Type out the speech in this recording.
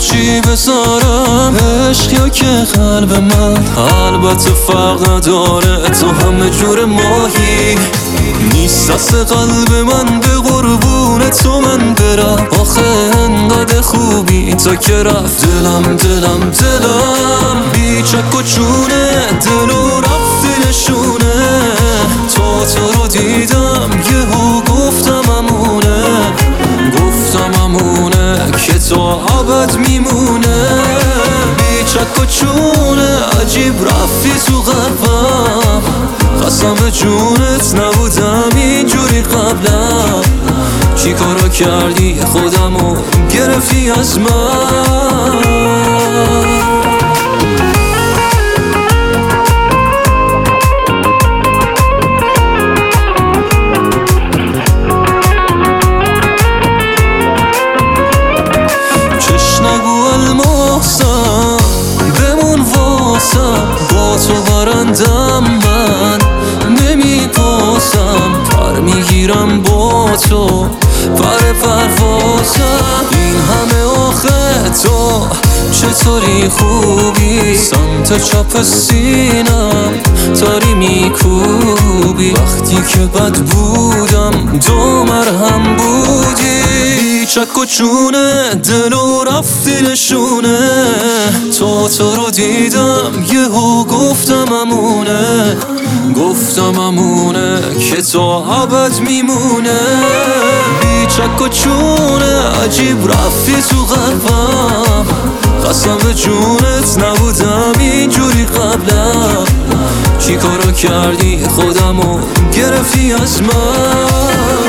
چی بذارم؟ عشق یا که قلب من البته فرق نداره، تو همه جور ماهی نیست دست قلب من به قربون تو من برم. آخه انقدر خوبی تا که رفت دلم بی چک و چونه، دلو رفتی نشونه. تو رو دیدم یهو گفتم امونه که تو ابد میمونه. بی چک و چونه عجیب رفتی تو قلبم، قسم به جونت نبودم اینجوری قبلا. چی کارا کردی خودمو گرفتی از من؟ با تو برندم من نمیپاسم، پر میگیرم با تو پر پروازم. این همه آخه تو چطوری خوبی؟ سمت چپ سینم داری میکوبی. وقتی که بد بودم دو مرهم بودی. چک و چونه دلو رفتی نشونه. تو رو دیدم یهو گفتم امونه که تو ابد میمونه. بی چک و چونه عجیب رفتی تو قلبم، قسم به جونت نبودم اینجوری قبلا. چی کارا کردی خودمو گرفتی از من؟